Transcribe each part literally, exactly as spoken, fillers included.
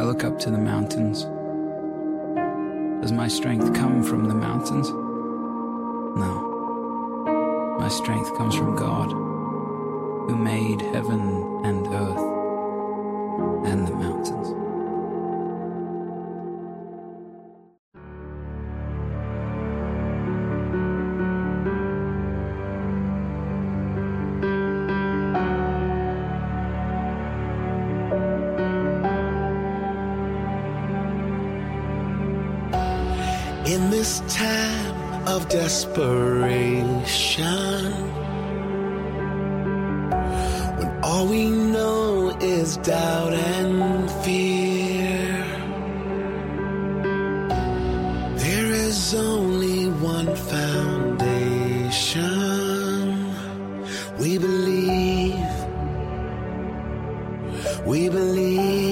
look up to the mountains. Does my strength come from the mountains? No. My strength comes from God, who made heaven and earth and the mountains. In this time of desperation, when all we know is doubt and fear, there is only one foundation. We believe, we believe.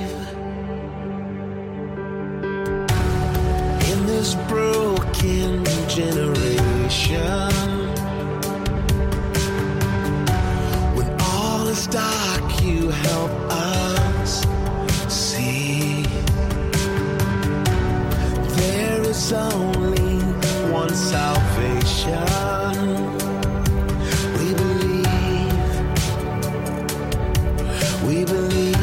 This broken generation, when all is dark, you help us see. There is only one salvation. We believe, we believe.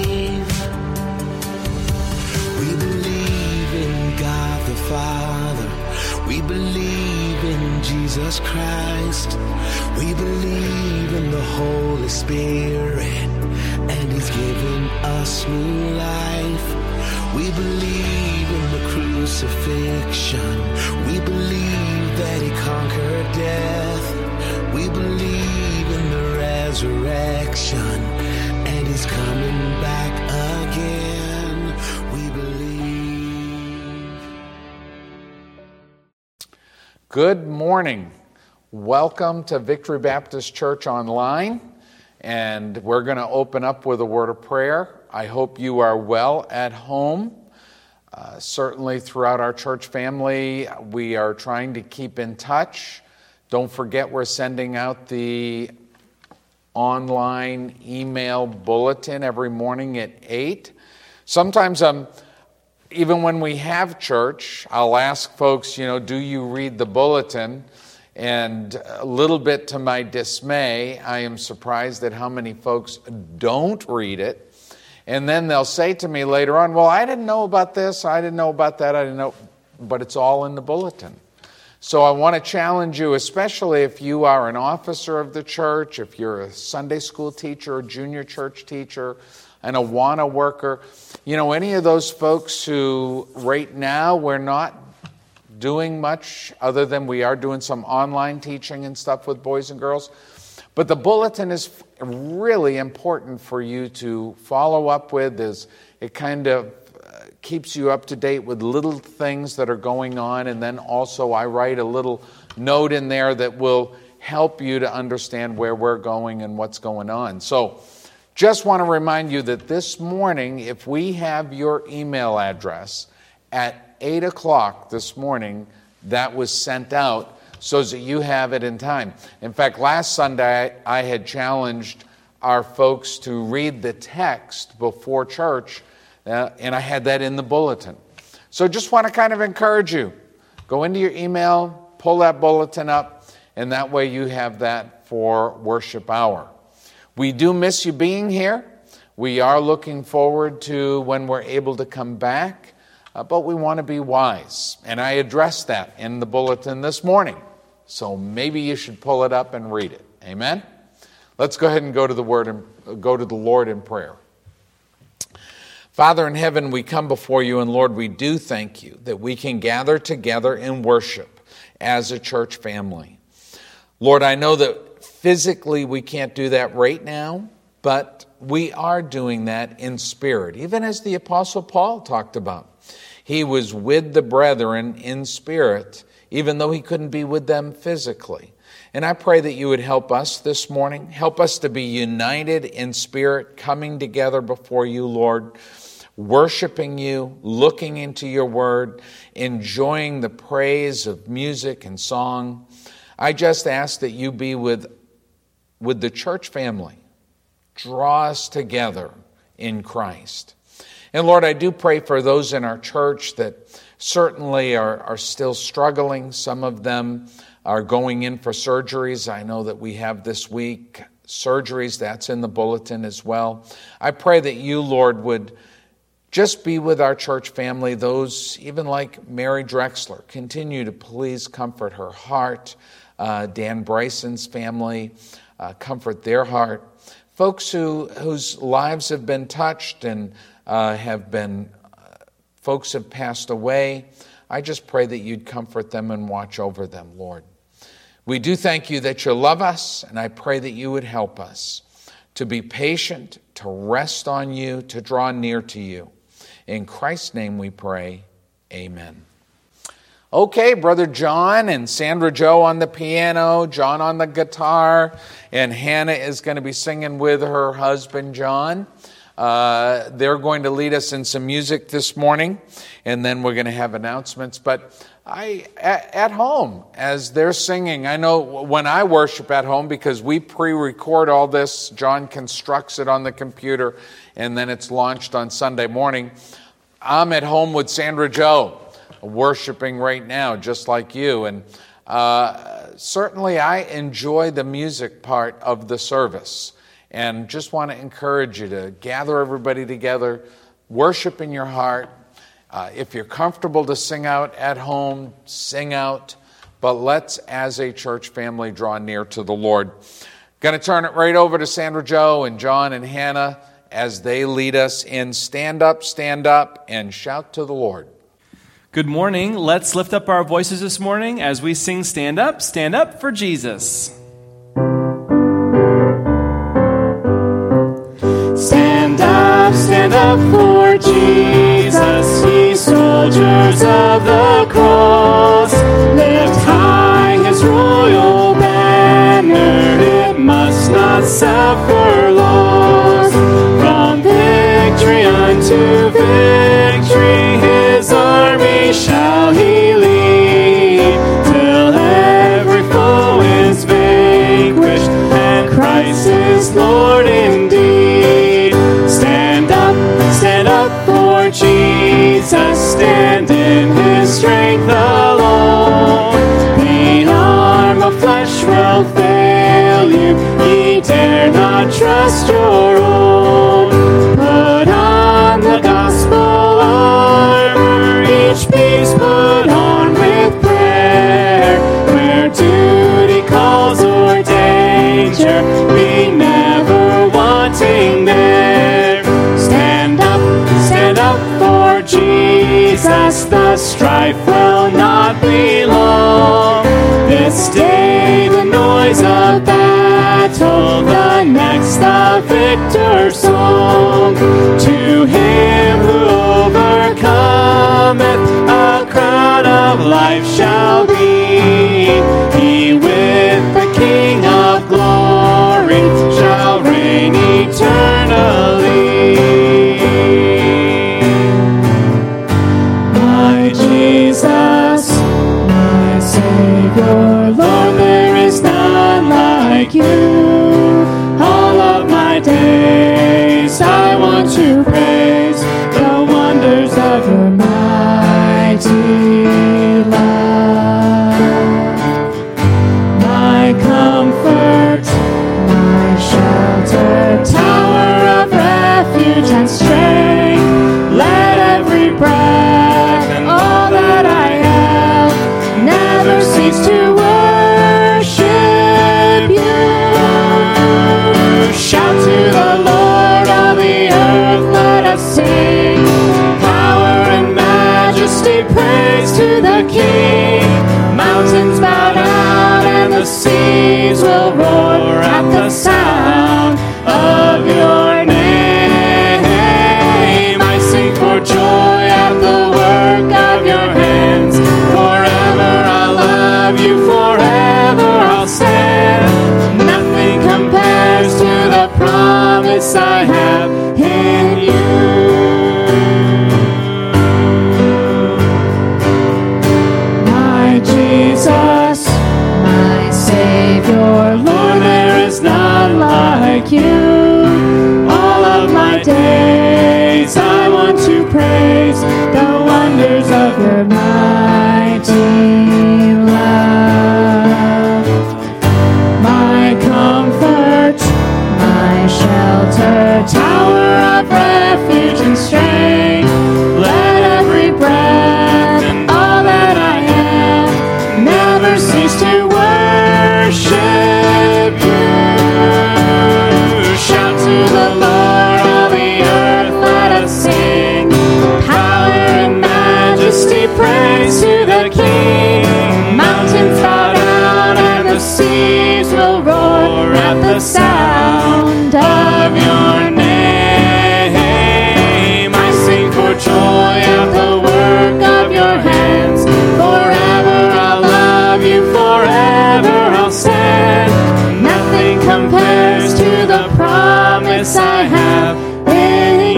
Father, we believe in Jesus Christ. We believe in the Holy Spirit, and He's given us new life. We believe in the crucifixion. We believe that He conquered death. We believe in the resurrection, and He's coming back again. We believe. Good morning. Welcome to Victory Baptist Church Online, and we're going to open up with a word of prayer. I hope you are well at home. Uh, certainly throughout our church family, we are trying to keep in touch. Don't forget we're sending out the online email bulletin every morning at eight. Sometimes I'm Even when we have church, I'll ask folks, you know, do you read the bulletin? And a little bit to my dismay, I am surprised at how many folks don't read it. And then they'll say to me later on, well, I didn't know about this, I didn't know about that, I didn't know, but it's all in the bulletin. So I want to challenge you, especially if you are an officer of the church, if you're a Sunday school teacher, a junior church teacher, an Awana worker, you know, any of those folks who right now we're not doing much other than we are doing some online teaching and stuff with boys and girls. But the bulletin is really important for you to follow up with. Is it kind of keeps you up to date with little things that are going on. And then also I write a little note in there that will help you to understand where we're going and what's going on. So just want to remind you that this morning, if we have your email address at eight o'clock this morning, that was sent out so that you have it in time. In fact, last Sunday, I had challenged our folks to read the text before church, uh, and I had that in the bulletin. So just want to kind of encourage you. Go into your email, pull that bulletin up, and that way you have that for worship hour. We do miss you being here. We are looking forward to when we're able to come back, uh, but we want to be wise. And I addressed that in the bulletin this morning. So maybe you should pull it up and read it. Amen? Let's go ahead and go to the word and go to the Lord in prayer. Father in heaven, we come before you, and Lord, we do thank you that we can gather together in worship as a church family. Lord, I know that physically, we can't do that right now, but we are doing that in spirit, even as the Apostle Paul talked about. He was with the brethren in spirit, even though he couldn't be with them physically. And I pray that you would help us this morning, help us to be united in spirit, coming together before you, Lord, worshiping you, looking into your word, enjoying the praise of music and song. I just ask that you be with with the church family. Draw us together in Christ. And Lord, I do pray for those in our church that certainly are, are still struggling. Some of them are going in for surgeries. I know that we have this week surgeries. That's in the bulletin as well. I pray that you, Lord, would just be with our church family, those even like Mary Drexler. Continue to please comfort her heart. Uh, Dan Bryson's family, uh, comfort their heart. Folks who whose lives have been touched and uh, have been, uh, folks have passed away. I just pray that you'd comfort them and watch over them, Lord. We do thank you that you love us, and I pray that you would help us to be patient, to rest on you, to draw near to you. In Christ's name we pray, amen. Okay, Brother John and Sandra Jo on the piano, John on the guitar, and Hannah is going to be singing with her husband, John. Uh, they're going to lead us in some music this morning, and then we're going to have announcements. But I, at, at home, as they're singing, I know when I worship at home, because we pre-record all this, John constructs it on the computer, and then it's launched on Sunday morning. I'm at home with Sandra Jo, worshiping right now, just like you. And uh, certainly I enjoy the music part of the service, and just want to encourage you to gather everybody together, worship in your heart. Uh, if you're comfortable to sing out at home, sing out. But let's, as a church family, draw near to the Lord. Going to turn it right over to Sandra Jo and John and Hannah as they lead us in Stand Up, Stand Up, and Shout to the Lord. Good morning. Let's lift up our voices this morning as we sing Stand Up, Stand Up for Jesus. Stand up, stand up for Jesus, ye soldiers of the cross. Lift high his royal banner, it must not suffer loss. From victory unto victory, his army shall he lead, till every foe is vanquished, and Christ is Lord indeed. Stand up, stand up for Jesus, stand in his strength alone. The arm of flesh will fail you, ye dare not trust your own. Put on the gospel armor, each piece put on with prayer. Where duty calls or danger, be never wanting there. Stand up, stand up for Jesus, the strife will not be long. This day the noise of battle, the next the victor's song. To him who overcometh, a crown of life shall be. He with the King of glory shall reign eternally. My Jesus, my Savior, Lord, there is none like you. All of my days I want to praise the wonders of your mighty love. My comfort, my shelter, tower of refuge and strength. Let every breath and all that I have never cease to worship you. Shout to the Lord of the earth, let refuge and strength. Let every breath and all that I am never cease to worship you. Shout to the Lord, all the earth, let us sing. Power and majesty, praise to the King. Mountains bow down and the seas will roar at the sound of your name. I sing for joy at the work of your hands. Forever I'll love you, forever I'll stand. Nothing compares to the promise I have in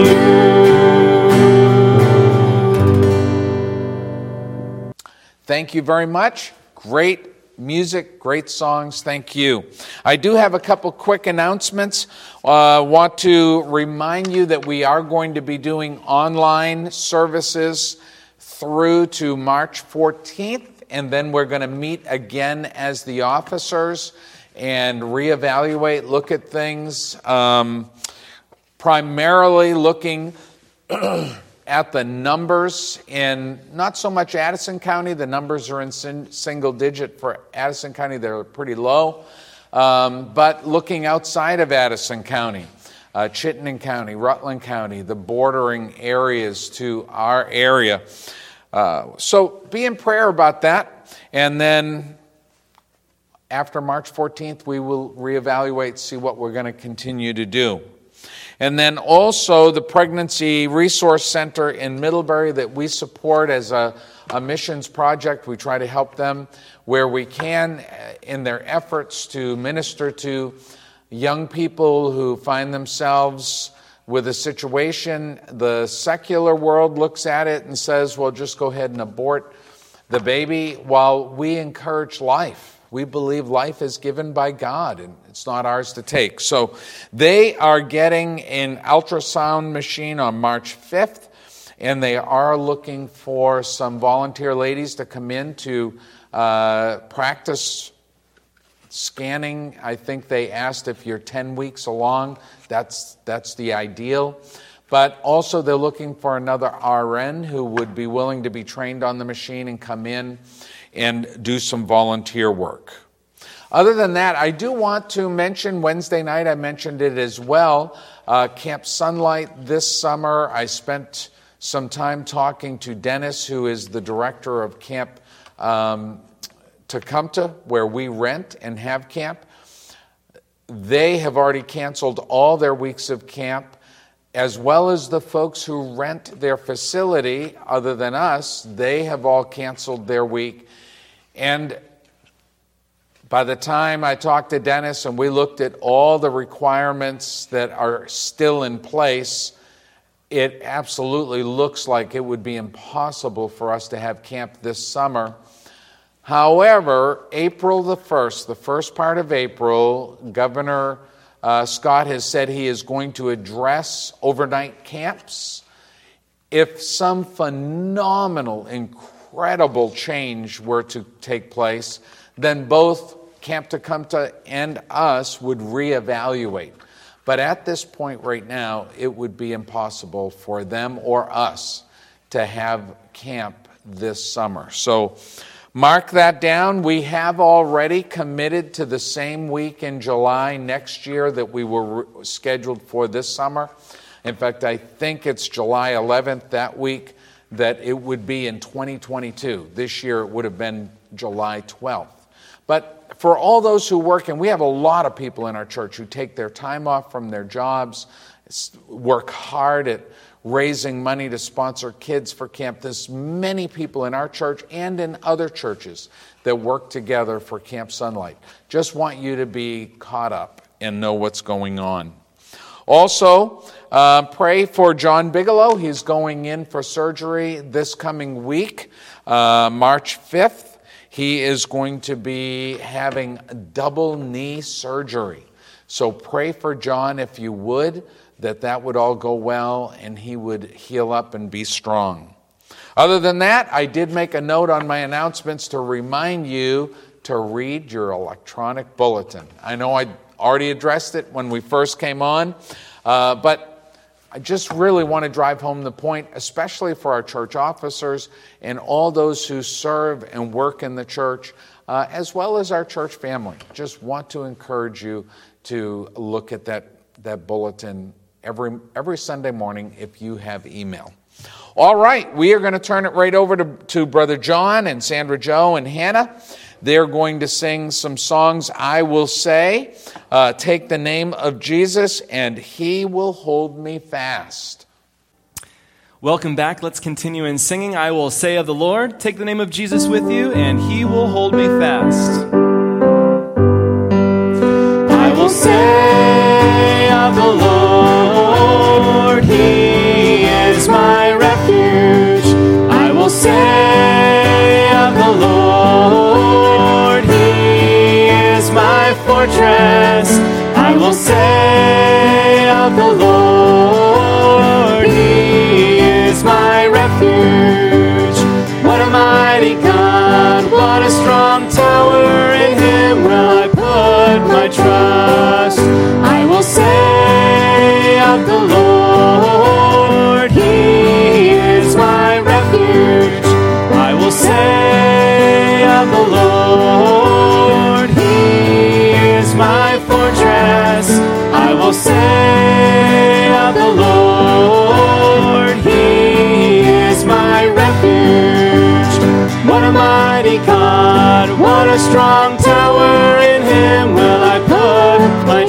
you. Thank you very much. Great music, great songs. Thank you. I do have a couple quick announcements. I uh, want to remind you that we are going to be doing online services through to March fourteenth, and then we're going to meet again as the officers and reevaluate, look at things, um, primarily looking at the numbers in not so much Addison County. The numbers are in sin- single digit for Addison County. They're pretty low. Um, but looking outside of Addison County, uh, Chittenden County, Rutland County, the bordering areas to our area. Uh, so be in prayer about that. And then after March fourteenth, we will reevaluate, see what we're going to continue to do. And then also the Pregnancy Resource Center in Middlebury that we support as a, a missions project. We try to help them where we can in their efforts to minister to young people who find themselves with a situation. The secular world looks at it and says, well, just go ahead and abort the baby, while we encourage life. We believe life is given by God, and it's not ours to take. So they are getting an ultrasound machine on March fifth, and they are looking for some volunteer ladies to come in to uh, practice scanning. I think they asked if you're ten weeks along, that's, that's the ideal. But also they're looking for another R N who would be willing to be trained on the machine and come in and do some volunteer work. Other than that, I do want to mention Wednesday night, I mentioned it as well, uh, Camp Sunlight this summer. I spent some time talking to Dennis, who is the director of Camp um, Tecumseh, where we rent and have camp. They have already canceled all their weeks of camp, as well as the folks who rent their facility, other than us. They have all canceled their week. And by the time I talked to Dennis and we looked at all the requirements that are still in place, it absolutely looks like it would be impossible for us to have camp this summer. However, April the first, the first part of April, Governor uh, Scott has said he is going to address overnight camps. If some phenomenal, incredible change were to take place, then both Camp Tecumseh and us would reevaluate. But at this point right now, it would be impossible for them or us to have camp this summer. So mark that down. We have already committed to the same week in July next year that we were scheduled for this summer. In fact, I think it's July eleventh that week that it would be in twenty twenty-two. This year it would have been July twelfth. But for all those who work, and we have a lot of people in our church who take their time off from their jobs, work hard at raising money to sponsor kids for camp. There's many people in our church and in other churches that work together for Camp Sunlight. Just want you to be caught up and know what's going on. Also, uh, pray for John Bigelow. He's going in for surgery this coming week, uh, March fifth. He is going to be having double knee surgery. So pray for John, if you would, that that would all go well and he would heal up and be strong. Other than that, I did make a note on my announcements to remind you to read your electronic bulletin. I know I already addressed it when we first came on, uh, but I just really want to drive home the point, especially for our church officers and all those who serve and work in the church, uh, as well as our church family. Just want to encourage you to look at that, that bulletin every, every Sunday morning if you have email. All right, we are going to turn it right over to, to Brother John and Sandra Joe and Hannah. They're going to sing some songs. I will say, uh, take the name of Jesus, and he will hold me fast. Welcome back. Let's continue in singing. I will say of the Lord, take the name of Jesus with you, and he will hold me fast. I will say of the Lord, he is my refuge. I will say of the Lord, he is my fortress. I will say of the Lord, he is my refuge. What a mighty God, what a strong tower, in him will I put my trust. I will say of the Lord, he is my refuge. I will say of the Lord, he is my fortress. I will say of the Lord, he is my refuge. What a mighty God, what a strong tower, in him will I put my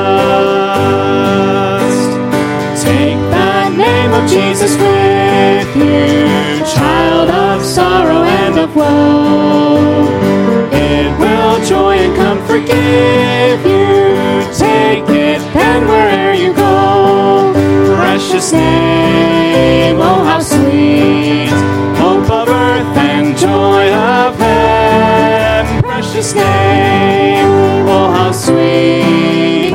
trust. Take the name of Jesus with you, child of sorrow and of woe. It will joy and comfort give you. Take it and where'er you go. Precious name, oh how sweet, hope of earth and joy of heaven. Precious name, oh how sweet,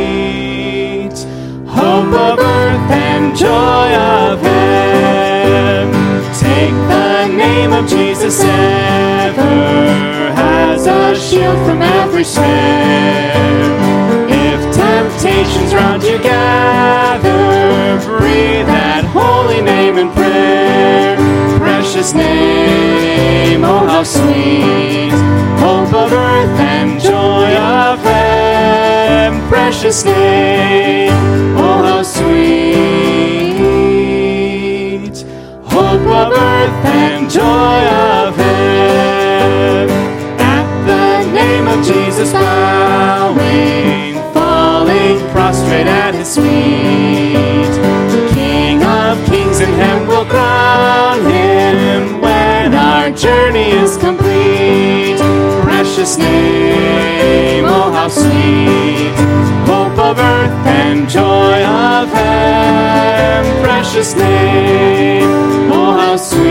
hope of earth and joy of heaven. Take the name of Jesus ever as a shield from every snare. If temptations round you gather, breathe that holy name in prayer. Precious name, oh how sweet, hope of earth and joy of heaven. Precious name, oh how sweet, hope of earth and joy of heaven. At the name of Jesus bowing, falling prostrate at his feet, King of kings in heaven will crown him when our journey is complete. Precious name, oh how sweet, hope of earth and joy of heaven. Precious name, oh how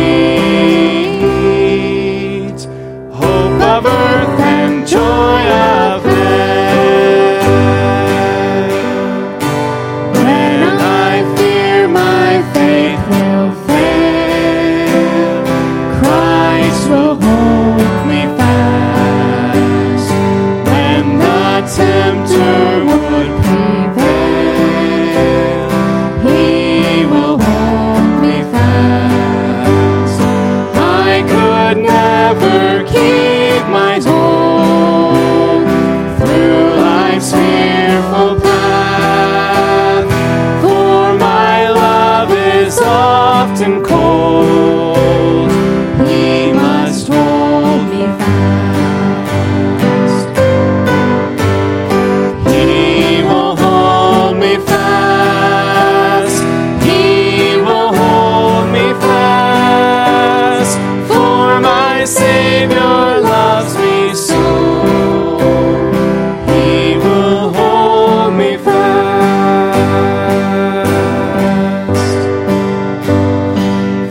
sweet, hope of earth and joy of heaven. When I fear my faith will fail, Christ will hold me fast. When the tempter would prevail, he will hold me fast. I could never keep my hold through life's fearful path, for my love is often cold. He must hold me fast. He will hold me fast. He will hold me fast. For my Savior loves me so. He will hold me fast.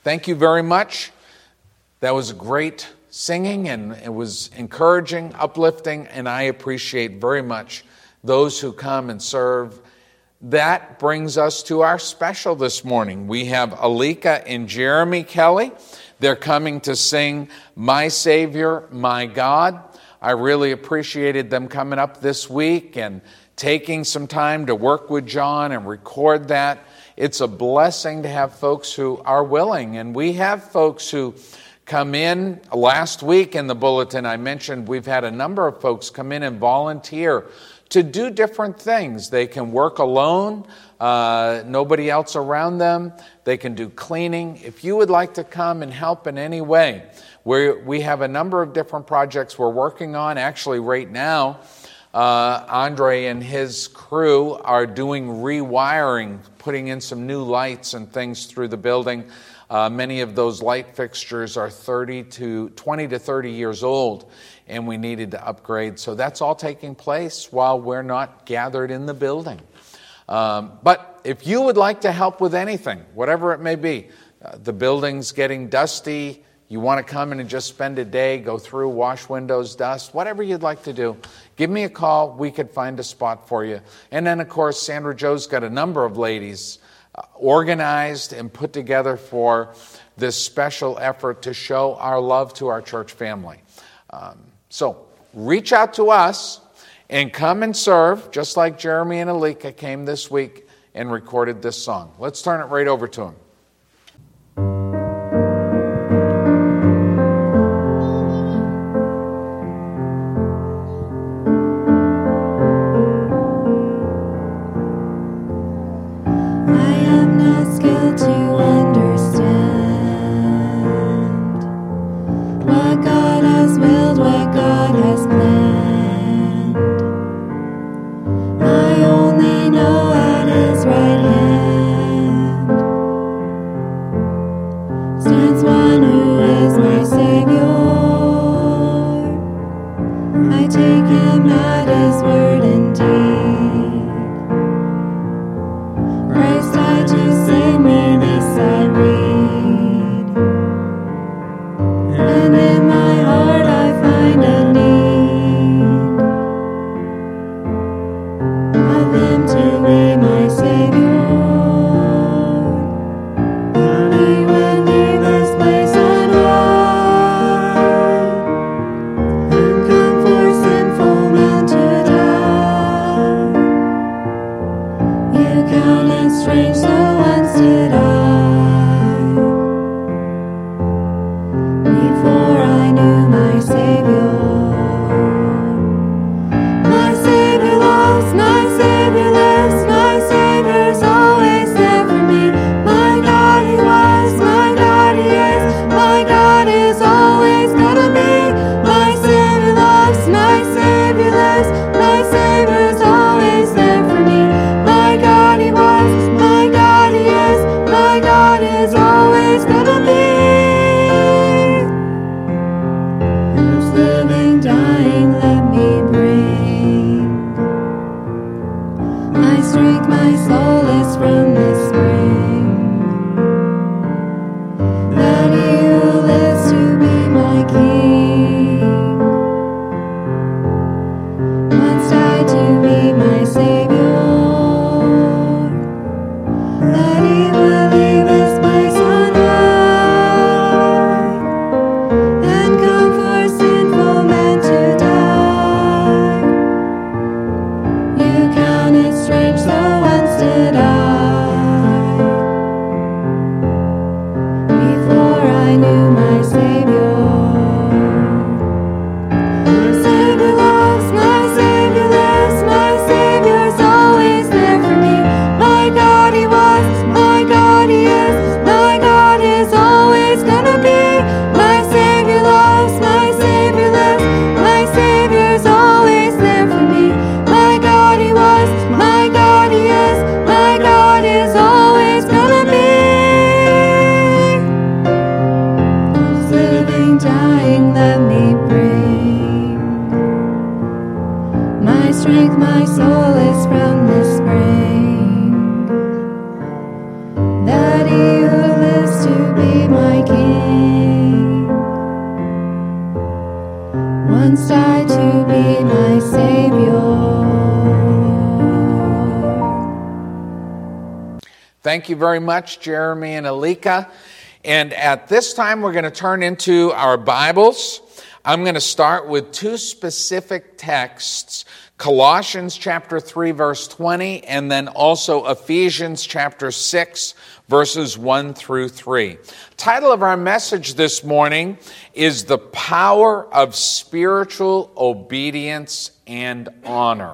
thank you very much. That was great singing, and it was encouraging, uplifting, and I appreciate very much those who come and serve. That brings us to our special this morning. We have Alika and Jeremy Kelly. They're coming to sing My Savior, My God. I really appreciated them coming up this week and taking some time to work with John and record that. It's a blessing to have folks who are willing, and we have folks who come in. Last week in the bulletin I mentioned we've had a number of folks come in and volunteer to do different things. They can work alone, uh, nobody else around them. They can do cleaning. If you would like to come and help in any way, we we have a number of different projects we're working on. Actually, right now, uh, Andre and his crew are doing rewiring, putting in some new lights and things through the building. Uh, many of those light fixtures are thirty to twenty to thirty years old, and we needed to upgrade. So that's all taking place while we're not gathered in the building. Um, but if you would like to help with anything, whatever it may be, uh, the building's getting dusty, you want to come in and just spend a day, go through, wash windows, dust, whatever you'd like to do, give me a call. We could find a spot for you. And then, of course, Sandra Joe's got a number of ladies uh, organized and put together for this special effort to show our love to our church family. Um, so reach out to us and come and serve, just like Jeremy and Alika came this week and recorded this song. Let's turn it right over to them. Daddy who lives to be my once died to be my Savior. Thank you very much, Jeremy and Alika. And at this time, we're going to turn into our Bibles. I'm going to start with two specific texts, Colossians chapter three, verse twenty, and then also Ephesians chapter six, verses one through three. Title of our message this morning is The Power of Spiritual Obedience and Honor.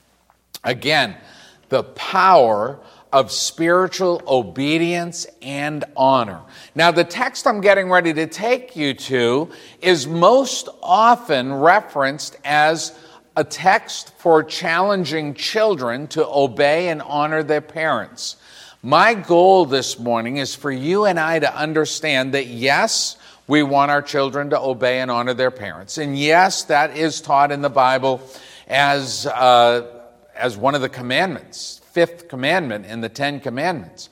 Again, the power of spiritual obedience and honor. Now, the text I'm getting ready to take you to is most often referenced as a text for challenging children to obey and honor their parents. My goal this morning is for you and I to understand that, yes, we want our children to obey and honor their parents. And yes, that is taught in the Bible as, uh, as one of the commandments. Fifth commandment in the Ten Commandments.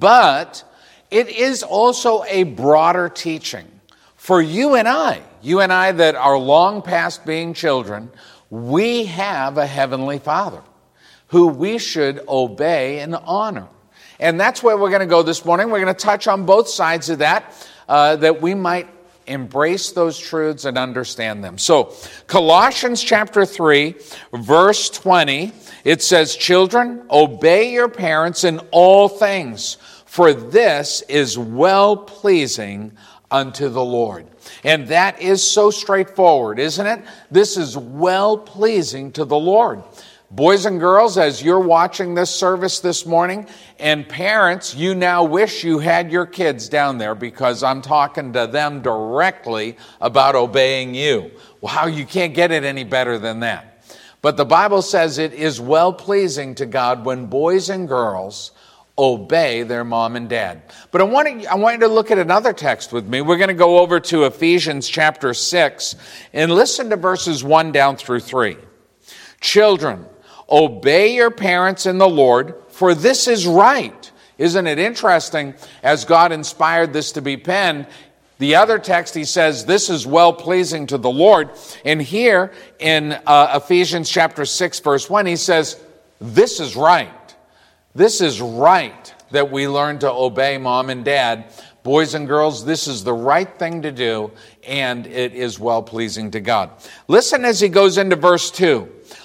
But it is also a broader teaching. For you and I, you and I that are long past being children, we have a Heavenly Father who we should obey and honor. And that's where we're going to go this morning. We're going to touch on both sides of that, uh, that we might embrace those truths and understand them. So, Colossians chapter three, verse twenty, it says, "Children, obey your parents in all things, for this is well-pleasing unto the Lord." And that is so straightforward, isn't it? This is well-pleasing to the Lord. Boys and girls, as you're watching this service this morning, and parents, you now wish you had your kids down there because I'm talking to them directly about obeying you. Wow, you can't get it any better than that. But the Bible says it is well-pleasing to God when boys and girls obey their mom and dad. But I want, to, I want you to look at another text with me. We're going to go over to Ephesians chapter six and listen to verses one down through three. "Children, obey your parents in the Lord, for this is right." Isn't it interesting, as God inspired this to be penned, the other text, he says, this is well-pleasing to the Lord. And here in uh, Ephesians chapter six, verse one, he says, this is right. This is right that we learn to obey mom and dad. Boys and girls, this is the right thing to do, and it is well-pleasing to God. Listen as he goes into verse two.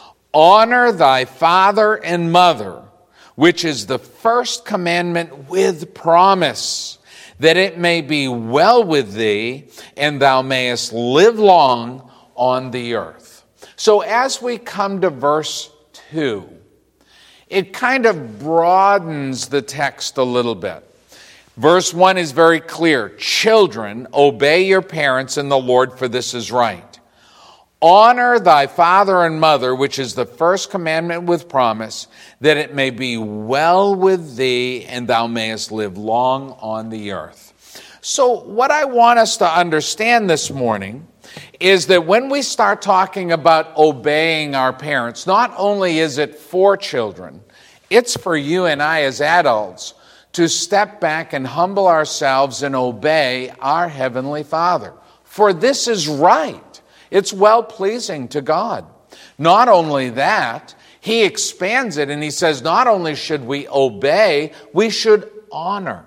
"Honor thy father and mother, which is the first commandment with promise, that it may be well with thee, and thou mayest live long on the earth." So as we come to verse two, it kind of broadens the text a little bit. Verse one is very clear. "Children, obey your parents in the Lord, for this is right. Honor thy father and mother, which is the first commandment with promise, that it may be well with thee, and thou mayest live long on the earth." So what I want us to understand this morning is that when we start talking about obeying our parents, not only is it for children, it's for you and I as adults to step back and humble ourselves and obey our Heavenly Father. For this is right. It's well-pleasing to God. Not only that, he expands it and he says not only should we obey, we should honor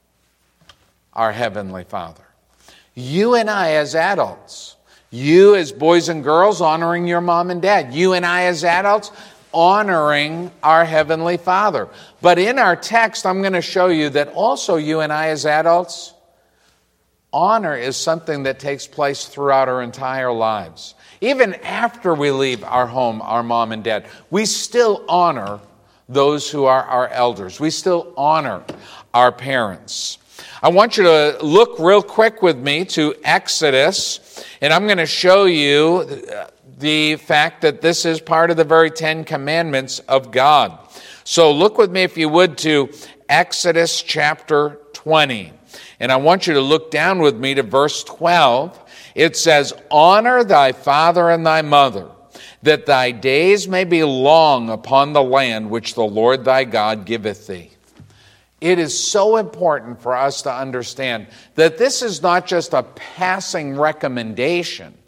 our Heavenly Father. You and I as adults, you as boys and girls honoring your mom and dad, you and I as adults honoring our Heavenly Father. But in our text, I'm going to show you that also you and I as adults, honor is something that takes place throughout our entire lives. Even after we leave our home, our mom and dad, we still honor those who are our elders. We still honor our parents. I want you to look real quick with me to Exodus, and I'm going to show you the fact that this is part of the very Ten Commandments of God. So look with me, if you would, to Exodus chapter twenty. And I want you to look down with me to verse twelve. It says, "Honor thy father and thy mother, that thy days may be long upon the land which the Lord thy God giveth thee." It is so important for us to understand that this is not just a passing recommendation.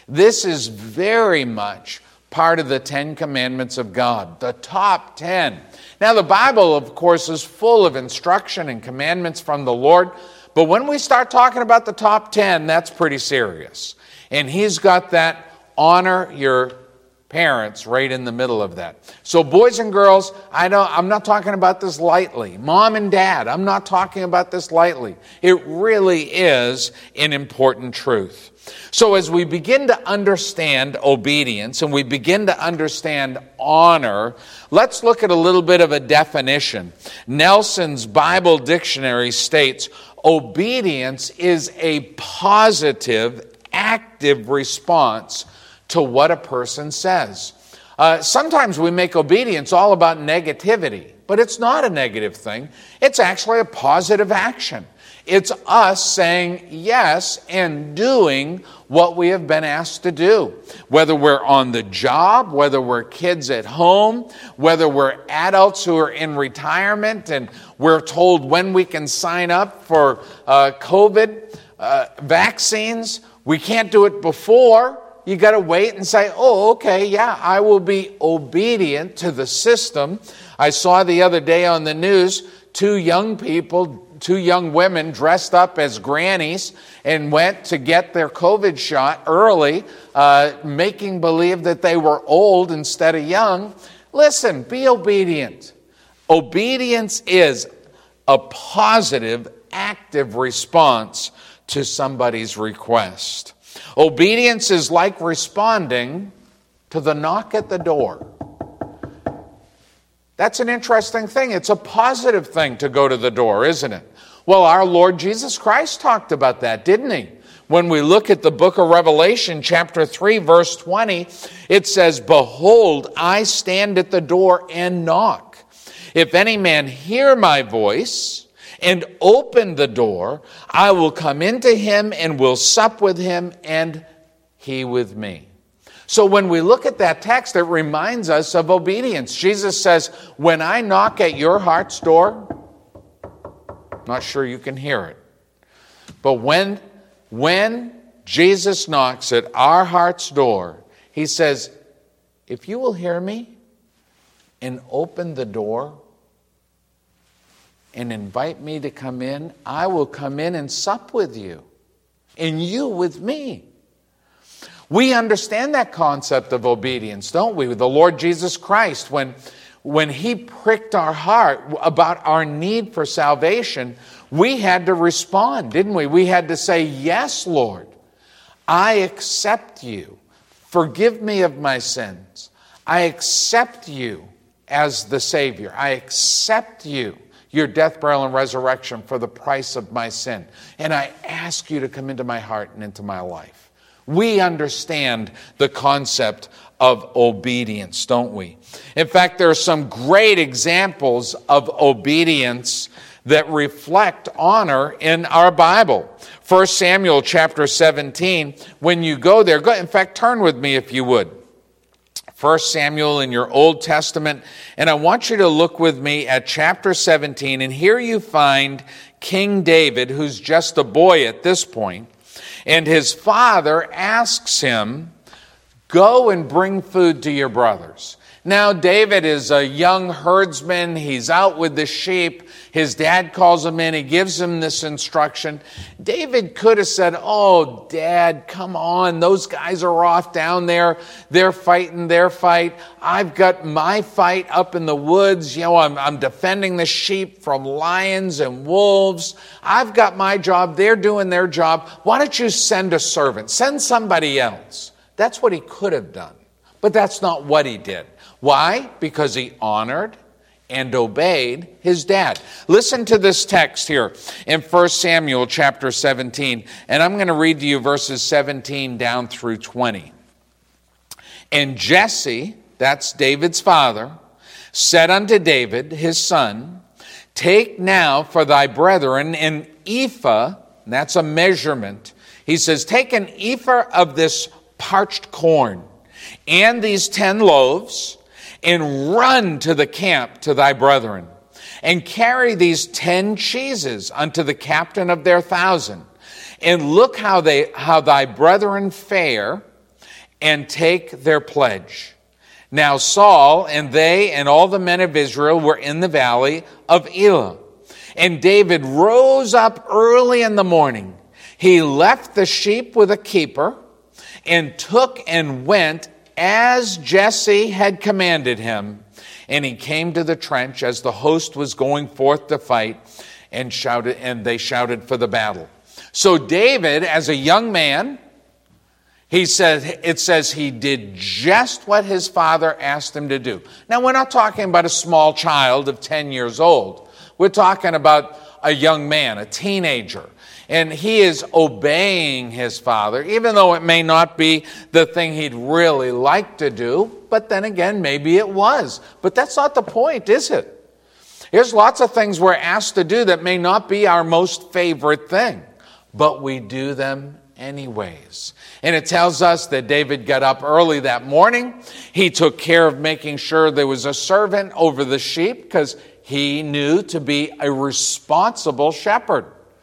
This is very much part of the Ten Commandments of God, the top ten. Now, the Bible, of course, is full of instruction and commandments from the Lord, but when we start talking about the top ten, that's pretty serious. And he's got that honor your parents right in the middle of that. So boys and girls, I don't, I'm not talking about this lightly. Mom and dad, I'm not talking about this lightly. It really is an important truth. So as we begin to understand obedience and we begin to understand honor, let's look at a little bit of a definition. Nelson's Bible Dictionary states, obedience is a positive, active response to what a person says. Uh, sometimes we make obedience all about negativity, but it's not a negative thing. It's actually a positive action. It's us saying yes and doing what we have been asked to do. Whether we're on the job, whether we're kids at home, whether we're adults who are in retirement and we're told when we can sign up for uh, COVID uh, vaccines, we can't do it before. You got to wait and say, oh, okay, yeah, I will be obedient to the system. I saw the other day on the news two young people, two young women dressed up as grannies and went to get their COVID shot early, uh, making believe that they were old instead of young. Listen, be obedient. Obedience is a positive, active response to somebody's request. Obedience is like responding to the knock at the door. That's an interesting thing. It's a positive thing to go to the door, isn't it? Well, our Lord Jesus Christ talked about that, didn't he? When we look at the book of Revelation, chapter three, verse twenty, it says, behold, I stand at the door and knock. If any man hear my voice and open the door, I will come into him and will sup with him and he with me. So when we look at that text, it reminds us of obedience. Jesus says, when I knock at your heart's door, not sure you can hear it, but when, when Jesus knocks at our heart's door, he says, if you will hear me and open the door, and invite me to come in, I will come in and sup with you, and you with me. We understand that concept of obedience, don't we? The Lord Jesus Christ, when, when he pricked our heart about our need for salvation, we had to respond, didn't we? We had to say, yes, Lord, I accept you. Forgive me of my sins. I accept you as the Savior. I accept you, your death, burial, and resurrection for the price of my sin. And I ask you to come into my heart and into my life. We understand the concept of obedience, don't we? In fact, there are some great examples of obedience that reflect honor in our Bible. First Samuel chapter seventeen, when you go there, go, in fact, turn with me if you would. First Samuel in your Old Testament, and I want you to look with me at chapter seventeen, and here you find King David, who's just a boy at this point, and his father asks him, go and bring food to your brothers. Now, David is a young herdsman. He's out with the sheep. His dad calls him in. He gives him this instruction. David could have said, oh, Dad, come on. Those guys are off down there. They're fighting their fight. I've got my fight up in the woods. You know, I'm, I'm defending the sheep from lions and wolves. I've got my job. They're doing their job. Why don't you send a servant? Send somebody else. That's what he could have done. But that's not what he did. Why? Because he honored and obeyed his dad. Listen to this text here in First Samuel chapter seventeen, and I'm going to read to you verses seventeen down through twenty. And Jesse, that's David's father, said unto David, his son, take now for thy brethren an ephah, and that's a measurement. He says, take an ephah of this parched corn, and these ten loaves, and run to the camp to thy brethren, and carry these ten cheeses unto the captain of their thousand, and look how they how thy brethren fare, and take their pledge. Now Saul and they and all the men of Israel were in the valley of Elah. And David rose up early in the morning. He left the sheep with a keeper and took and went as Jesse had commanded him. And he came to the trench as the host was going forth to fight, and shouted, and they shouted for the battle. So David, as a young man, he said, it says he did just what his father asked him to do. Now, we're not talking about a small child of ten years old. We're talking about a young man, a teenager. And he is obeying his father, even though it may not be the thing he'd really like to do. But then again, maybe it was. But that's not the point, is it? There's lots of things we're asked to do that may not be our most favorite thing, but we do them anyways. And it tells us that David got up early that morning. He took care of making sure there was a servant over the sheep because he knew to be a responsible shepherd.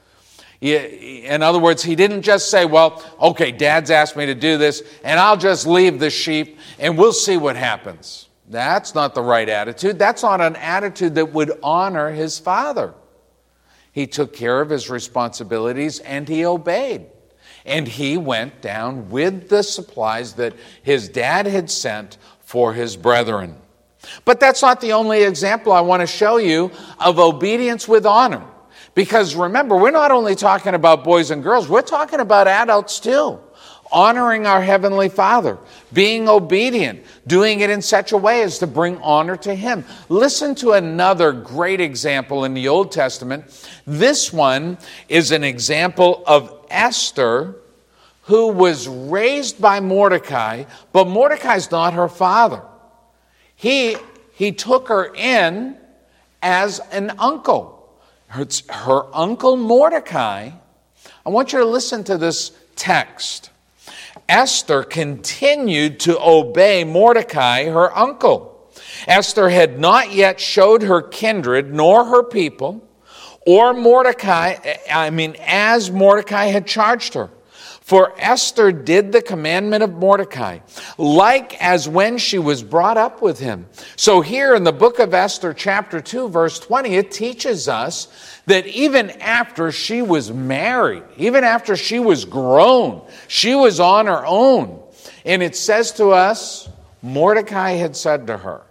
In other words, he didn't just say, well, okay, Dad's asked me to do this, and I'll just leave the sheep, and we'll see what happens. That's not the right attitude. That's not an attitude that would honor his father. He took care of his responsibilities, and he obeyed. And he went down with the supplies that his dad had sent for his brethren. But that's not the only example I want to show you of obedience with honor. Because remember, we're not only talking about boys and girls, we're talking about adults too. Honoring our Heavenly Father, being obedient, doing it in such a way as to bring honor to Him. Listen to another great example in the Old Testament. This one is an example of Esther, who was raised by Mordecai, but Mordecai's not her father. He, he took her in as an uncle. Her, her uncle Mordecai. I want you to listen to this text. Esther continued to obey Mordecai, her uncle. Esther had not yet showed her kindred nor her people, or Mordecai, I mean, as Mordecai had charged her. For Esther did the commandment of Mordecai, like as when she was brought up with him. So here in the book of Esther, chapter two, verse twenty, it teaches us that even after she was married, even after she was grown, she was on her own. And it says to us, Mordecai had said to her,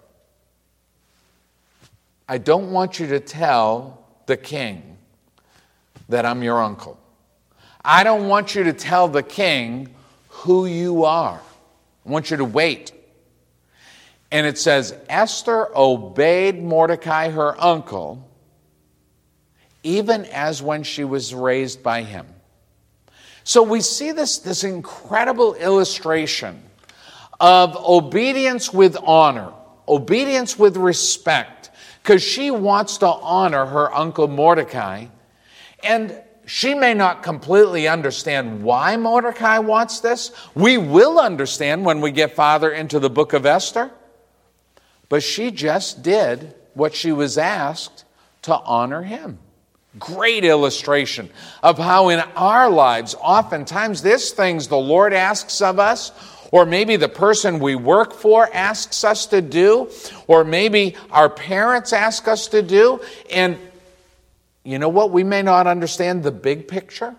I don't want you to tell the king that I'm your uncle. I don't want you to tell the king who you are. I want you to wait. And it says, Esther obeyed Mordecai, her uncle, even as when she was raised by him. So we see this, this incredible illustration of obedience with honor, obedience with respect, because she wants to honor her uncle Mordecai. And she may not completely understand why Mordecai wants this. We will understand when we get farther into the book of Esther. But she just did what she was asked to honor him. Great illustration of how in our lives, oftentimes there's things the Lord asks of us, or maybe the person we work for asks us to do, or maybe our parents ask us to do, and you know what? We may not understand the big picture,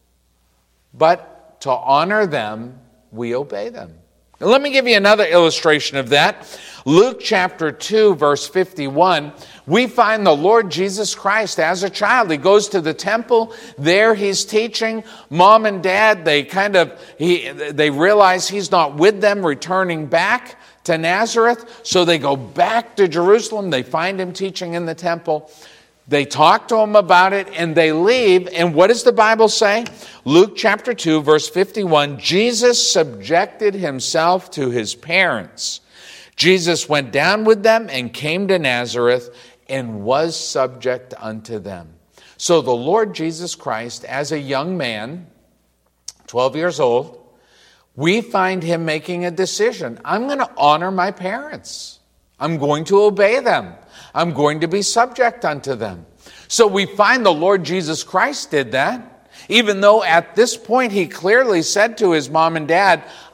but to honor them, we obey them. Now, let me give you another illustration of that. Luke chapter two, verse fifty-one, we find the Lord Jesus Christ as a child. He goes to the temple. There he's teaching. Mom and dad, they kind of, he, they realize he's not with them returning back to Nazareth. So they go back to Jerusalem. They find him teaching in the temple. They talk to him about it and they leave. And what does the Bible say? Luke chapter two, verse fifty-one, Jesus subjected himself to his parents. Jesus went down with them and came to Nazareth and was subject unto them. So the Lord Jesus Christ, as a young man, twelve years old, we find him making a decision. I'm going to honor my parents. I'm going to obey them. I'm going to be subject unto them. So we find the Lord Jesus Christ did that, even though at this point he clearly said to his mom and dad,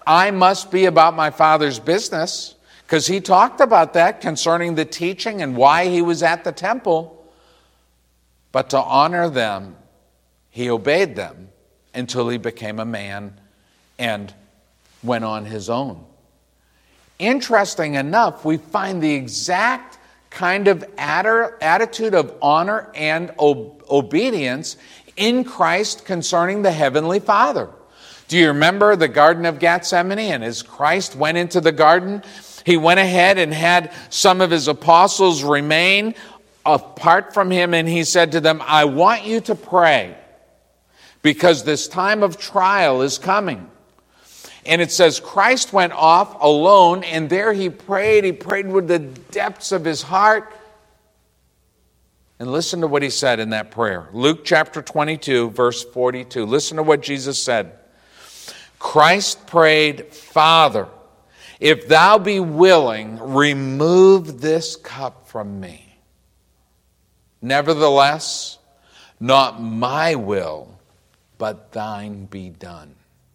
I must be about my Father's business, because he talked about that concerning the teaching and why he was at the temple. But to honor them, he obeyed them until he became a man and went on his own. Interesting enough, we find the exact kind of attitude of honor and ob- obedience in Christ concerning the Heavenly Father. Do you remember the Garden of Gethsemane? And as Christ went into the garden, he went ahead and had some of his apostles remain apart from him, and he said to them, I want you to pray, because this time of trial is coming. And it says Christ went off alone, and there he prayed. He prayed with the depths of his heart. And listen to what he said in that prayer. Luke chapter twenty-two, verse forty-two. Listen to what Jesus said. Christ prayed, Father, if thou be willing, remove this cup from me. Nevertheless, not my will, but thine be done.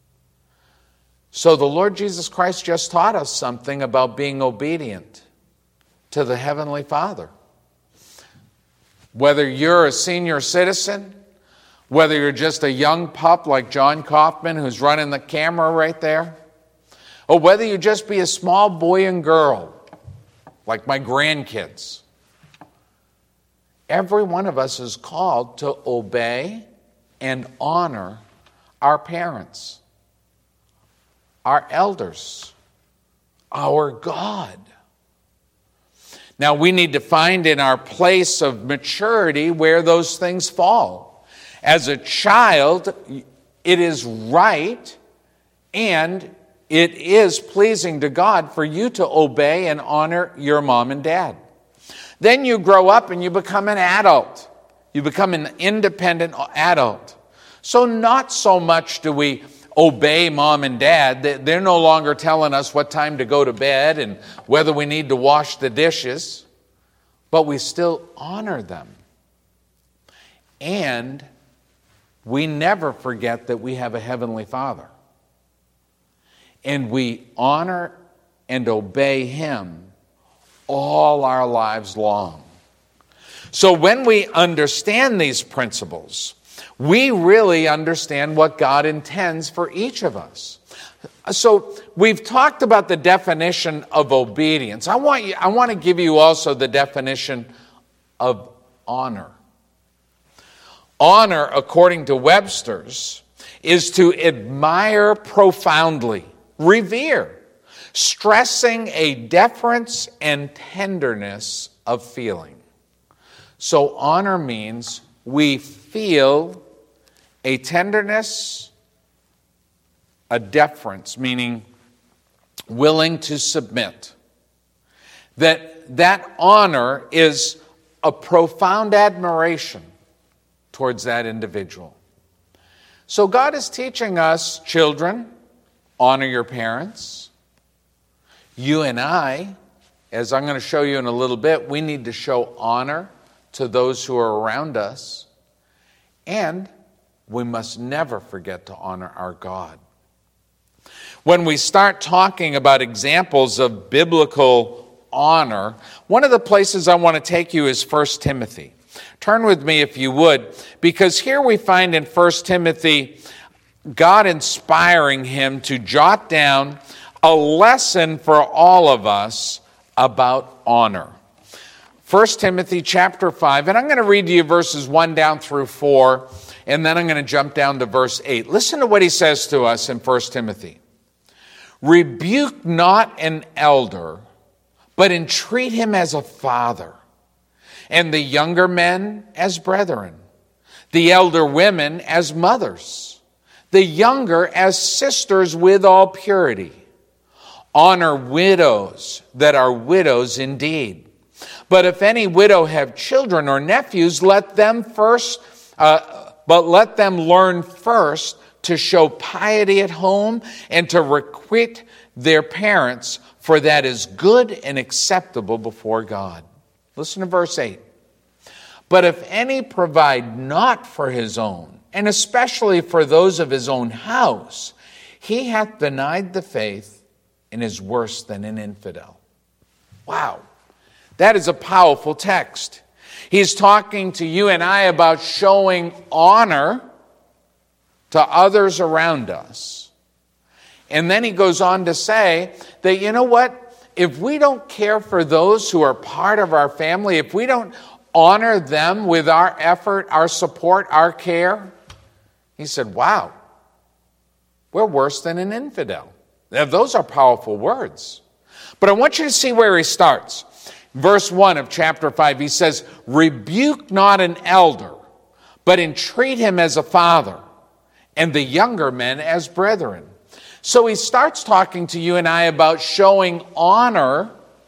So the Lord Jesus Christ just taught us something about being obedient to the Heavenly Father. Whether you're a senior citizen, whether you're just a young pup like John Kaufman who's running the camera right there, or whether you just be a small boy and girl like my grandkids, every one of us is called to obey and honor our parents, our elders, our God. Now, we need to find in our place of maturity where those things fall. As a child, it is right and it is pleasing to God for you to obey and honor your mom and dad. Then you grow up and you become an adult. You become an independent adult. So not so much do we obey mom and dad. They're no longer telling us what time to go to bed and whether we need to wash the dishes, but we still honor them. And we never forget that we have a Heavenly Father. And we honor and obey Him all our lives long. So when we understand these principles, we really understand what God intends for each of us. So we've talked about the definition of obedience. I want you, I want to give you also the definition of honor. Honor, according to Webster's, is to admire profoundly, revere, stressing a deference and tenderness of feeling. So honor means we feel a tenderness, a deference, meaning willing to submit. That that honor is a profound admiration towards that individual. So God is teaching us, children, honor your parents. You and I, as I'm going to show you in a little bit, we need to show honor to those who are around us. And we must never forget to honor our God. When we start talking about examples of biblical honor, one of the places I want to take you is First Timothy. Turn with me if you would, because here we find in First Timothy God inspiring him to jot down a lesson for all of us about honor. First Timothy chapter five, and I'm going to read to you verses one down through four, and then I'm going to jump down to verse eight. Listen to what he says to us in First Timothy. Rebuke not an elder, but entreat him as a father, and the younger men as brethren, the elder women as mothers, the younger as sisters with all purity. Honor widows that are widows indeed. But if any widow have children or nephews, let them first, uh, but let them learn first to show piety at home and to requite their parents, for that is good and acceptable before God. Listen to verse eight. But if any provide not for his own, and especially for those of his own house, He hath denied the faith and is worse than an infidel. Wow. That is a powerful text. He's talking to you and I about showing honor to others around us. And then he goes on to say that, you know what? If we don't care for those who are part of our family, if we don't honor them with our effort, our support, our care, he said, wow, we're worse than an infidel. Now, those are powerful words. But I want you to see where he starts. Verse one of chapter five, he says, rebuke not an elder, but entreat him as a father, and the younger men as brethren. So he starts talking to you and I about showing honor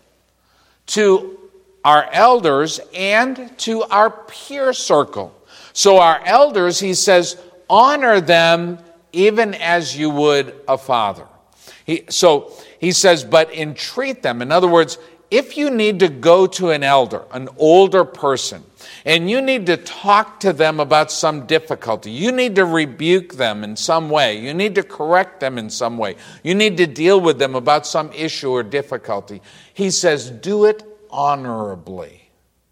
to our elders and to our peer circle. So our elders, he says, honor them even as you would a father. He, so he says, but entreat them. In other words, if you need to go to an elder, an older person, and you need to talk to them about some difficulty, you need to rebuke them in some way, you need to correct them in some way, you need to deal with them about some issue or difficulty, he says, do it honorably.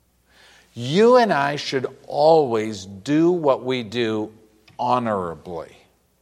You and I should always do what we do honorably.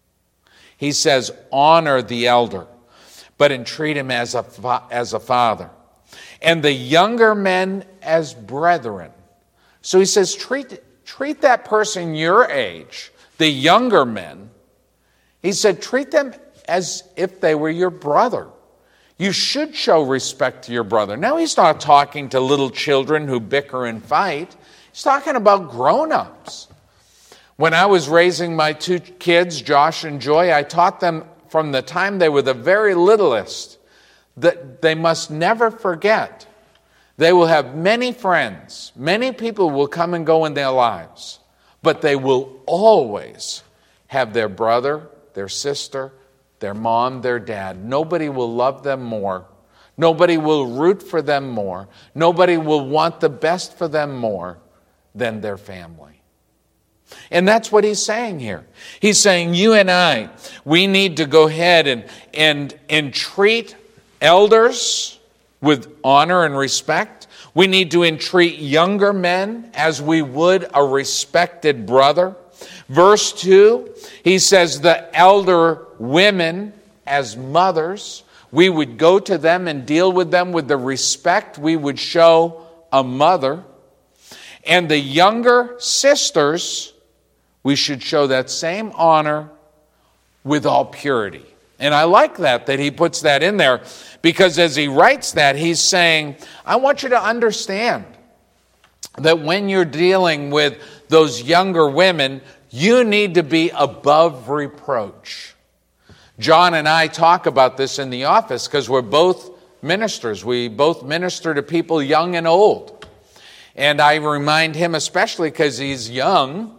He says, honor the elder, but entreat him as a, fa- as a father, and the younger men as brethren. So he says, treat, treat that person your age, the younger men. He said, treat them as if they were your brother. You should show respect to your brother. Now, he's not talking to little children who bicker and fight. He's talking about grown-ups. When I was raising my two kids, Josh and Joy, I taught them from the time they were the very littlest that they must never forget. They will have many friends. Many people will come and go in their lives. But they will always have their brother, their sister, their mom, their dad. Nobody will love them more. Nobody will root for them more. Nobody will want the best for them more than their family. And that's what he's saying here. He's saying you and I, we need to go ahead and, and, and treat elders with honor and respect. We need to entreat younger men as we would a respected brother. Verse two, he says the elder women as mothers. We would go to them and deal with them with the respect we would show a mother. And the younger sisters, we should show that same honor with all purity. And I like that, that he puts that in there, because as he writes that, he's saying, I want you to understand that when you're dealing with those younger women, you need to be above reproach. John and I talk about this in the office because we're both ministers. We both minister to people young and old. And I remind him, especially because he's young,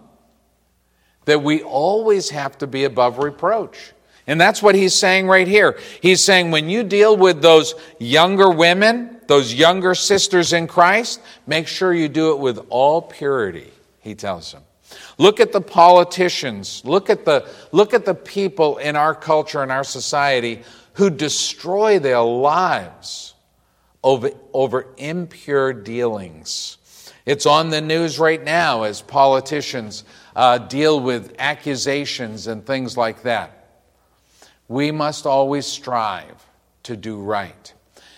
that we always have to be above reproach. And that's what he's saying right here. He's saying when you deal with those younger women, those younger sisters in Christ, make sure you do it with all purity, he tells them. Look at the politicians, look at the, look at the people in our culture and our society who destroy their lives over, over impure dealings. It's on the news right now as politicians uh, deal with accusations and things like that. We must always strive to do right.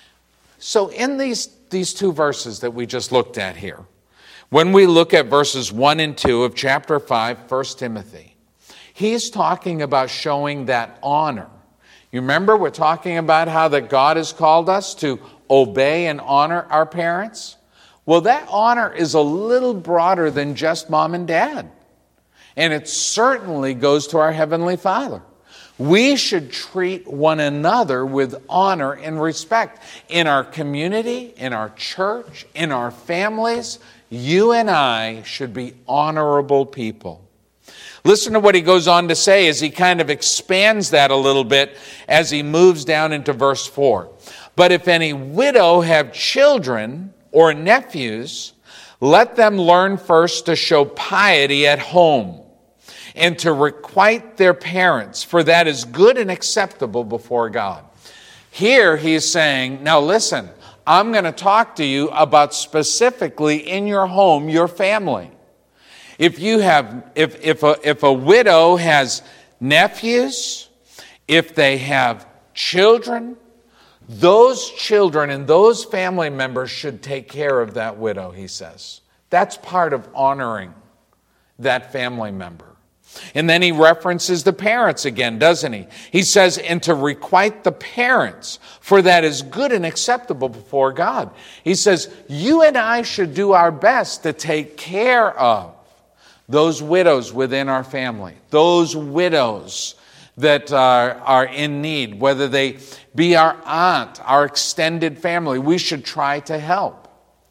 So in these, these two verses that we just looked at here, when we look at verses one and two of chapter five, First Timothy, he's talking about showing that honor. You remember we're talking about how that God has called us to obey and honor our parents? Well, that honor is a little broader than just mom and dad. And it certainly goes to our Heavenly Father. We should treat one another with honor and respect. In our community, in our church, in our families, you and I should be honorable people. Listen to what he goes on to say as he kind of expands that a little bit as he moves down into verse four. But if any widow have children or nephews, let them learn first to show piety at home, and to requite their parents, for that is good and acceptable before God. Here he's saying, now listen, I'm going to talk to you about specifically in your home, your family. If you have, if, if, a, if a widow has nephews, if they have children, those children and those family members should take care of that widow, he says. That's part of honoring that family member. And then he references the parents again, doesn't he? He says, and to requite the parents, for that is good and acceptable before God. He says, you and I should do our best to take care of those widows within our family, those widows that are, are in need, whether they be our aunt, our extended family. We should try to help.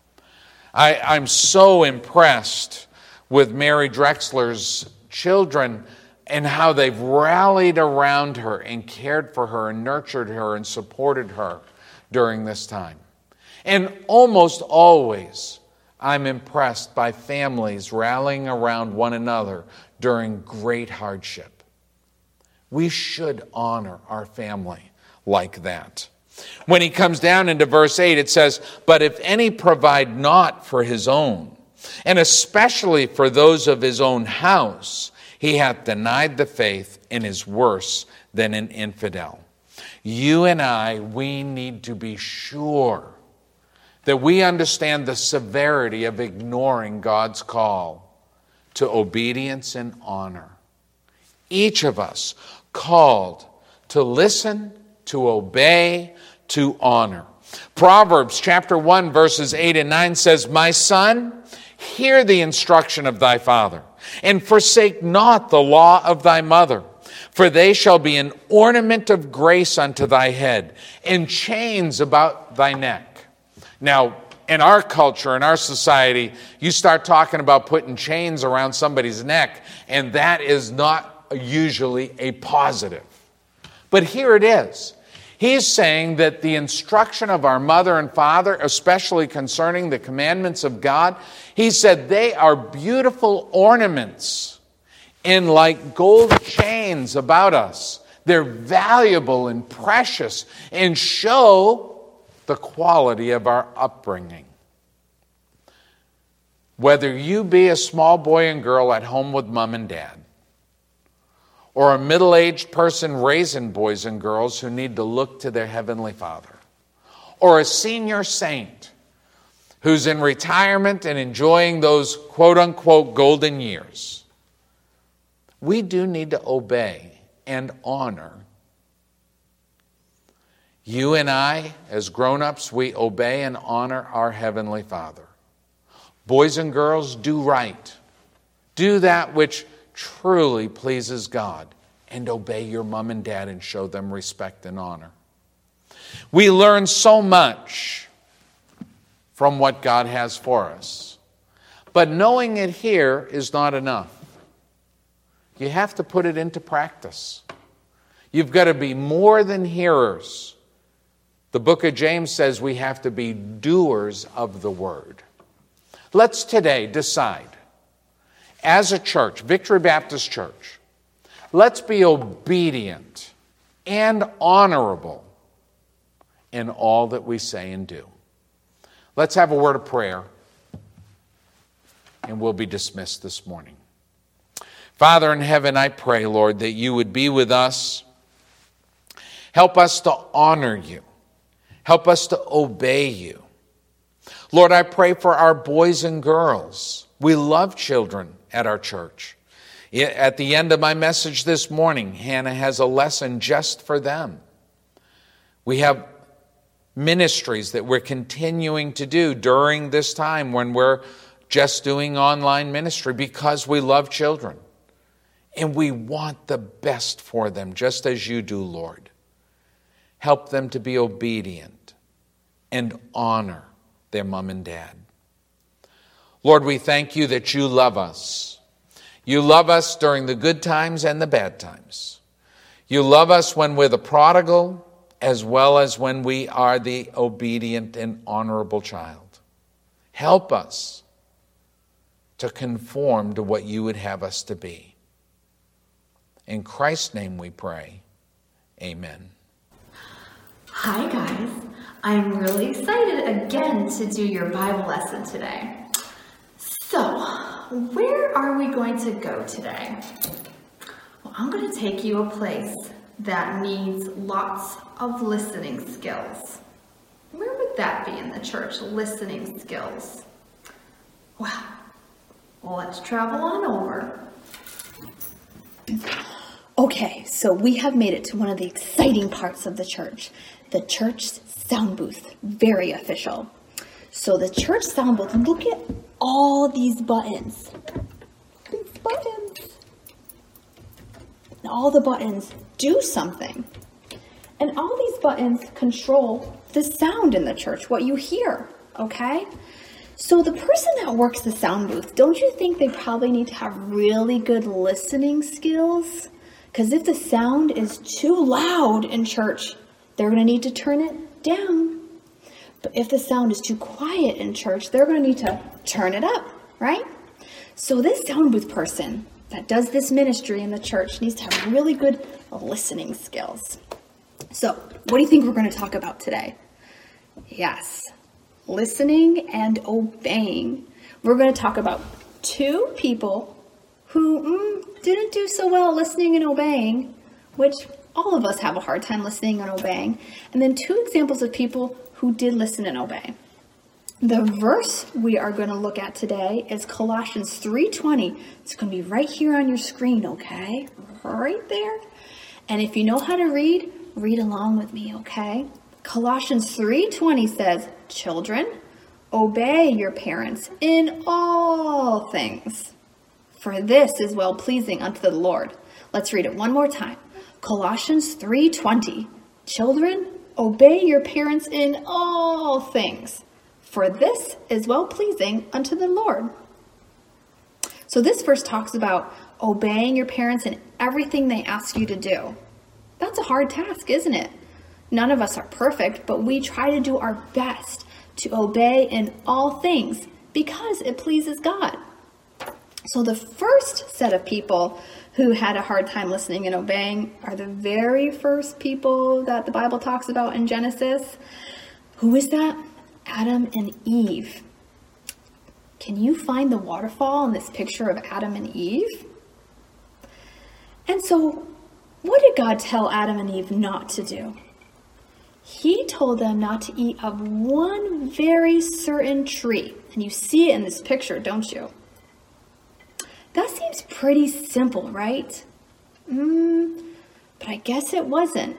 I, I'm so impressed with Mary Drexler's children and how they've rallied around her and cared for her and nurtured her and supported her during this time. And almost always, I'm impressed by families rallying around one another during great hardship. We should honor our family like that. When he comes down into verse eight, it says, but if any provide not for his own, and especially for those of his own house, he hath denied the faith and is worse than an infidel. You and I, we need to be sure that we understand the severity of ignoring God's call to obedience and honor. Each of us called to listen, to obey, to honor. Proverbs chapter one, verses eight and nine says, my son, hear the instruction of thy father, and forsake not the law of thy mother. For they shall be an ornament of grace unto thy head, and chains about thy neck. Now, in our culture, in our society, you start talking about putting chains around somebody's neck, and that is not usually a positive. But here it is. He's saying that the instruction of our mother and father, especially concerning the commandments of God, he said they are beautiful ornaments in like gold chains about us. They're valuable and precious and show the quality of our upbringing. Whether you be a small boy and girl at home with mom and dad, or a middle-aged person raising boys and girls who need to look to their Heavenly Father, or a senior saint who's in retirement and enjoying those quote-unquote golden years, we do need to obey and honor. You and I, as grown-ups, we obey and honor our Heavenly Father. Boys and girls, do right. Do that which truly pleases God, and obey your mom and dad and show them respect and honor. We learn so much from what God has for us, but knowing it here is not enough. You have to put it into practice. You've got to be more than hearers. The book of James says we have to be doers of the word. Let's today decide, as a church, Victory Baptist Church, let's be obedient and honorable in all that we say and do. Let's have a word of prayer, and we'll be dismissed this morning. Father in heaven, I pray, Lord, that you would be with us. Help us to honor you. Help us to obey you. Lord, I pray for our boys and girls. We love children at our church. At the end of my message this morning, Hannah has a lesson just for them. We have ministries that we're continuing to do during this time when we're just doing online ministry because we love children. And we want the best for them, just as you do, Lord. Help them to be obedient and honor their mom and dad. Lord, we thank you that you love us. You love us during the good times and the bad times. You love us when we're the prodigal, as well as when we are the obedient and honorable child. Help us to conform to what you would have us to be. In Christ's name we pray. Amen. Hi guys, I'm really excited again to do your Bible lesson today. So, where are we going to go today? Well, I'm going to take you a place that needs lots of listening skills. Where would that be in the church, listening skills? Well, let's travel on over. Okay, so we have made it to one of the exciting parts of the church, the church sound booth. Very official. So the church sound booth, look at all these buttons. These buttons. And all the buttons do something. And all these buttons control the sound in the church, what you hear, okay? So the person that works the sound booth, don't you think they probably need to have really good listening skills? Because if the sound is too loud in church, they're going to need to turn it down. But if the sound is too quiet in church, they're going to need to turn it up, right? So this sound booth person that does this ministry in the church needs to have really good listening skills. So what do you think we're going to talk about today? Yes, listening and obeying. We're going to talk about two people who mm, didn't do so well listening and obeying, which all of us have a hard time listening and obeying, and then two examples of people who did listen and obey. The verse we are going to look at today is Colossians three twenty. It's going to be right here on your screen, okay? Right there. And if you know how to read, read along with me, okay? Colossians three twenty says, "Children, obey your parents in all things, for this is well-pleasing unto the Lord." Let's read it one more time. Colossians three twenty. "Children, obey your parents in all things, for this is well-pleasing unto the Lord." So this verse talks about obeying your parents in everything they ask you to do. That's a hard task, isn't it? None of us are perfect, but we try to do our best to obey in all things because it pleases God. So the first set of people who had a hard time listening and obeying are the very first people that the Bible talks about in Genesis. Who is that? Adam and Eve. Can you find the waterfall in this picture of Adam and Eve? And so, what did God tell Adam and Eve not to do? He told them not to eat of one very certain tree. And you see it in this picture, don't you? That seems pretty simple, right? Mm, but I guess it wasn't.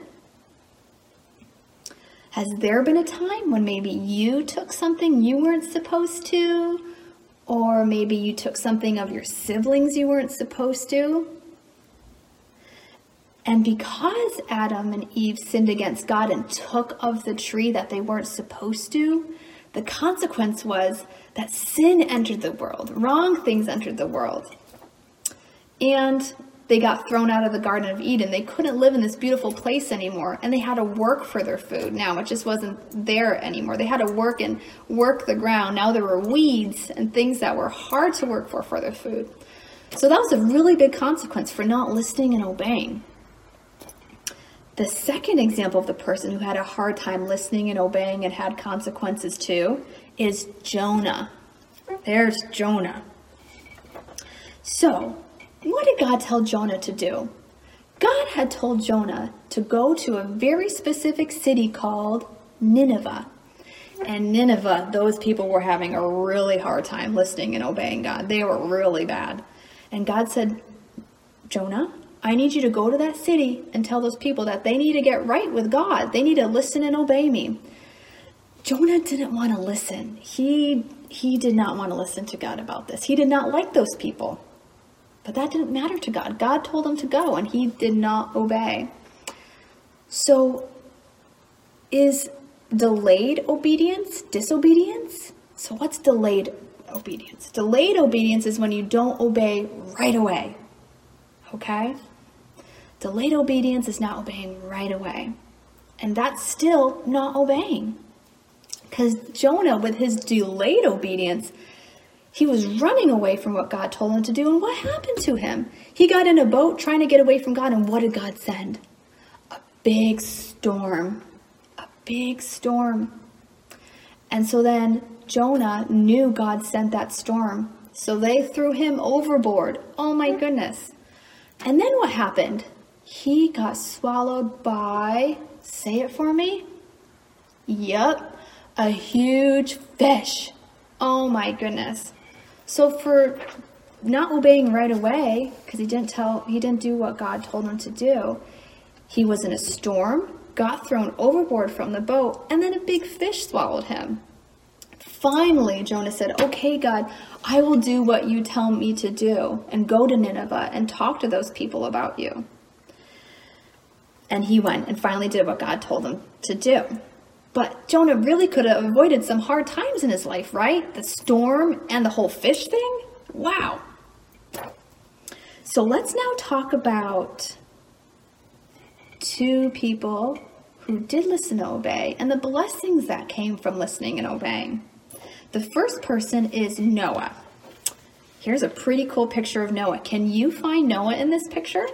Has there been a time when maybe you took something you weren't supposed to? Or maybe you took something of your siblings you weren't supposed to? And because Adam and Eve sinned against God and took of the tree that they weren't supposed to, the consequence was that sin entered the world. Wrong things entered the world. And they got thrown out of the Garden of Eden. They couldn't live in this beautiful place anymore, and they had to work for their food. Now it just wasn't there anymore. They had to work and work the ground. Now there were weeds and things that were hard to work for for their food. So that was a really big consequence for not listening and obeying. The second example of the person who had a hard time listening and obeying and had consequences too is Jonah. There's Jonah. So, what did God tell Jonah to do? God had told Jonah to go to a very specific city called Nineveh. And Nineveh, those people were having a really hard time listening and obeying God. They were really bad. And God said, "Jonah, I need you to go to that city and tell those people that they need to get right with God. They need to listen and obey me." Jonah didn't want to listen. He, he did not want to listen to God about this. He did not like those people. But that didn't matter to God. God told him to go, and he did not obey. So, is delayed obedience disobedience? So what's delayed obedience? Delayed obedience is when you don't obey right away. Okay? Delayed obedience is not obeying right away. And that's still not obeying. Because Jonah, with his delayed obedience, He was running away from what God told him to do, and what happened to him? He got in a boat trying to get away from God, and what did God send? A big storm. A big storm. And so then Jonah knew God sent that storm, so they threw him overboard. Oh my goodness. And then what happened? He got swallowed by, say it for me. Yep, a huge fish. Oh my goodness. So for not obeying right away, because he didn't tell, he didn't do what God told him to do, he was in a storm, got thrown overboard from the boat, and then a big fish swallowed him. Finally, Jonah said, okay, God, I will do what you tell me to do and go to Nineveh and talk to those people about you. And he went and finally did what God told him to do. But Jonah really could have avoided some hard times in his life, right? The storm and the whole fish thing? Wow. So let's now talk about two people who did listen and obey and the blessings that came from listening and obeying. The first person is Noah. Here's a pretty cool picture of Noah. Can you find Noah in this picture?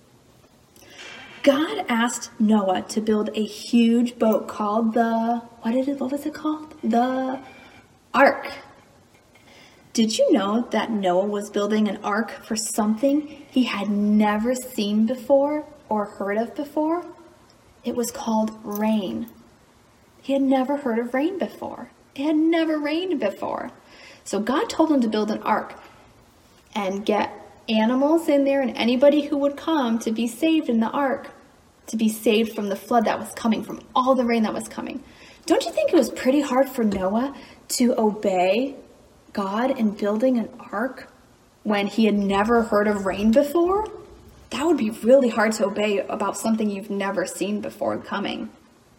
God asked Noah to build a huge boat called the, what did it, what was it called? The Ark. Did you know that Noah was building an ark for something he had never seen before or heard of before? It was called rain. He had never heard of rain before. It had never rained before. So God told him to build an ark and get animals in there and anybody who would come to be saved in the ark, to be saved from the flood that was coming, from all the rain that was coming. Don't you think it was pretty hard for Noah to obey God in building an ark when he had never heard of rain before? That would be really hard to obey about something you've never seen before coming.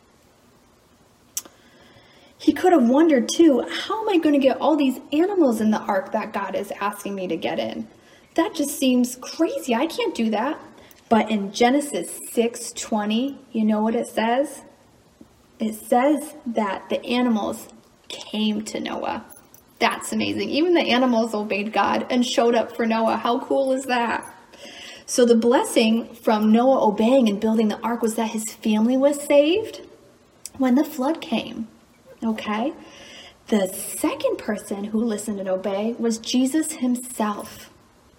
He could have wondered too, how am I going to get all these animals in the ark that God is asking me to get in? That just seems crazy. I can't do that. But in Genesis six twenty, you know what it says? It says that the animals came to Noah. That's amazing. Even the animals obeyed God and showed up for Noah. How cool is that? So the blessing from Noah obeying and building the ark was that his family was saved when the flood came. Okay? The second person who listened and obeyed was Jesus himself.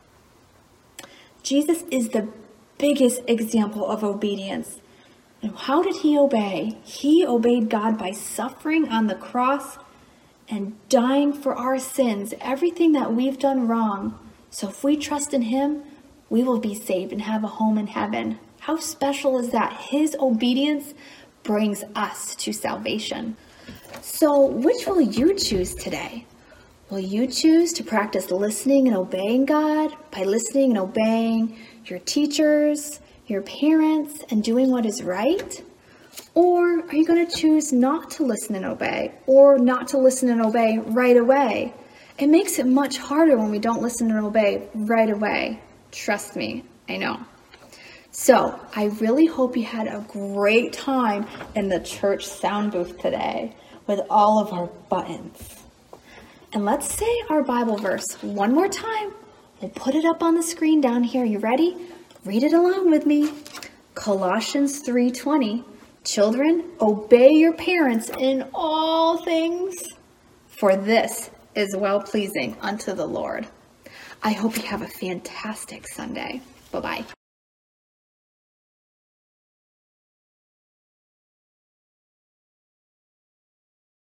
Jesus is the biggest example of obedience. And how did he obey? He obeyed God by suffering on the cross and dying for our sins, everything that we've done wrong. So if we trust in him, we will be saved and have a home in heaven. How special is that? His obedience brings us to salvation. So which will you choose today? Will you choose to practice listening and obeying God by listening and obeying your teachers, your parents, and doing what is right? Or are you going to choose not to listen and obey, or not to listen and obey right away? It makes it much harder when we don't listen and obey right away. Trust me, I know. So I really hope you had a great time in the church sound booth today with all of our buttons. And let's say our Bible verse one more time. We'll put it up on the screen down here. You ready? Read it along with me. Colossians three twenty. Children, obey your parents in all things, for this is well-pleasing unto the Lord. I hope you have a fantastic Sunday. Bye-bye.